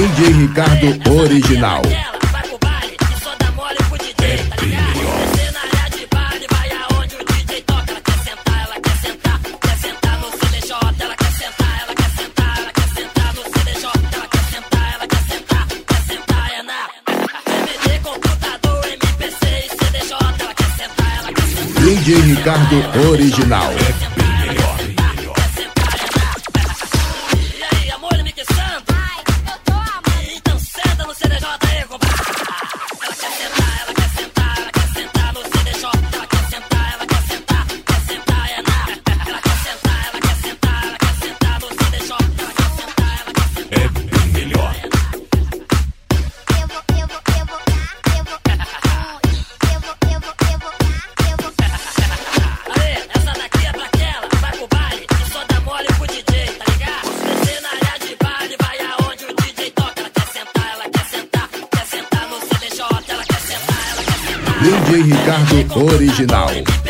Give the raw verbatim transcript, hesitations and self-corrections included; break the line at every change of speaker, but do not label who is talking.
D J Ricardo Original.
Vai pro baile e só dá mole pro D J, tá ligado? Descer na área de baile, vai aonde o D J toca. Ela quer sentar, ela quer sentar, quer sentar no C D J. Ela quer sentar, ela quer sentar, ela quer sentar no C D J. Ela quer sentar, ela quer sentar, quer sentar é na D V D, computador, M P C e C D J. Ela quer sentar, ela quer sentar.
D J Ricardo Original. D J Ricardo Original.